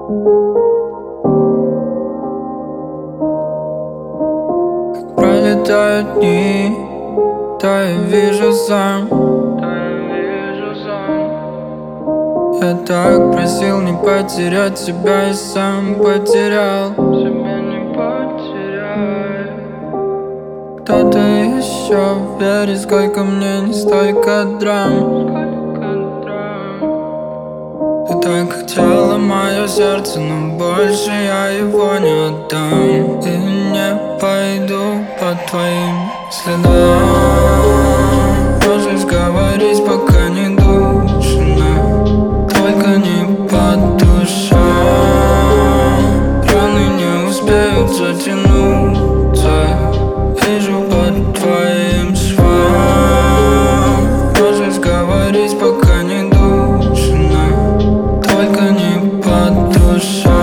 Пролетают дни, да я вижу сам. Я так просил не потерять себя, и сам потерял. Себя не потеряй. Кто-то еще верит, сколько мне не столько драм. Ты так хотела мое сердце, но больше я его не отдам. И не пойду по твоим следам. Можешь говорить, пока не душно, только не по душам. Раны не успеют затянуться, вижу по твоим швам. Можешь говорить, пока не душно, только не по душам.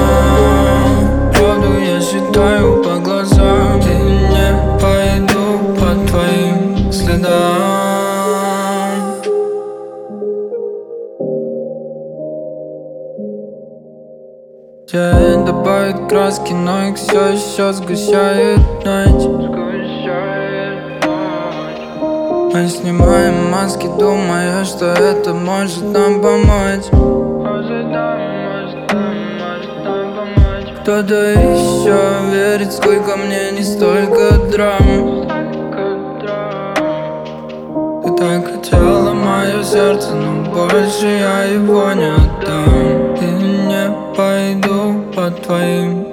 Правду я считаю по глазам, и не пойду по твоим следам. День добавит краски, но их все еще сгущает ночь. Мы снимаем маски, думая, что это может нам помочь. Кто-то еще верит, сколько мне не столько драм. Ты так хотела мое сердце, но больше я его не отдам. И не пойду по твоим.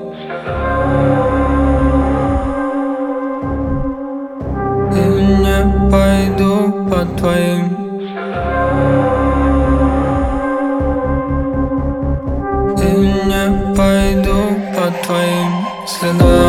И не пойду по твоим. И не пойду по твоим следам.